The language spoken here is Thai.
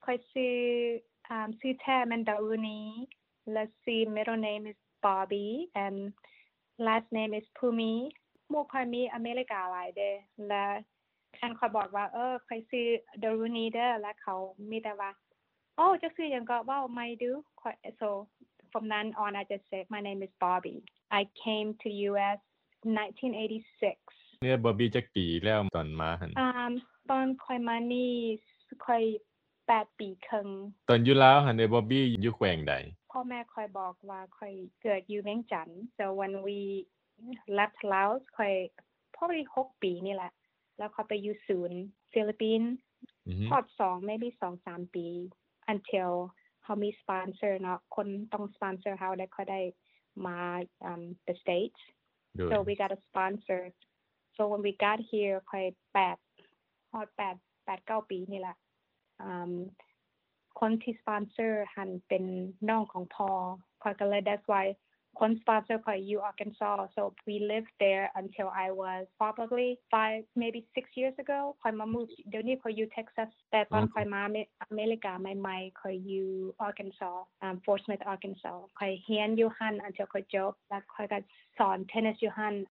ค่อยชื่อแท้แม่นดารุณีและชื่อ middle name is Bobby and last name is Pumi หมู่ค่อยมีอเมริกาหลายเด้และคันค่อยบอกว่าค่อยชื่อดารุณีเด้อและเขามีแต่ว่าจักชื่อหยังก็เว้าไม่ดูค่อย so from then on I just said my name is Bobby I came to US 1986 เนี่ยบอบบี้จักปีแล้วตอนมาหั่นตอนค่อยมานี่ค่อย8ปีครึ่งตอนอยู่ลาวหั่นบอบบี้อยู่แขวงใดพ่อแม่ค่อยบอกว่าค่อยเกิดอยู่เวียงจันทน์ so when we left Laos ค่อย probably 6ปีนี่แหละแล้วค่อยไปอยู่ศูนย์ฟิลิปปินส์พอด2 maybe 2-3 ปี until เฮามีสปอนเซอร์เนาะคนต้องสปอนเซอร์เฮาได้ค่อยได้มา the States so we got a sponsor so when we got here ค่อย8 ปีนี่แหละคนที่สปอนเซอร์หันเป็นน้องของพ่อค่อยก็เลย that's why คนสปอนเซอร์ค่อยอยู่ Arkansas so we lived there until I was probably 5 maybe 6 years ago ค่อยมา move เดี๋ยวนี้ค่อยอยู่ Texas แต่ตอนค่อยมาอเมริกาใหม่ๆค่อยอยู่ Arkansas Fort Smith Arkansas ค่อยเรียนอยู่หั่น until ค่อยจบแล้วค่อยก็สอน tennis อยู่หั่น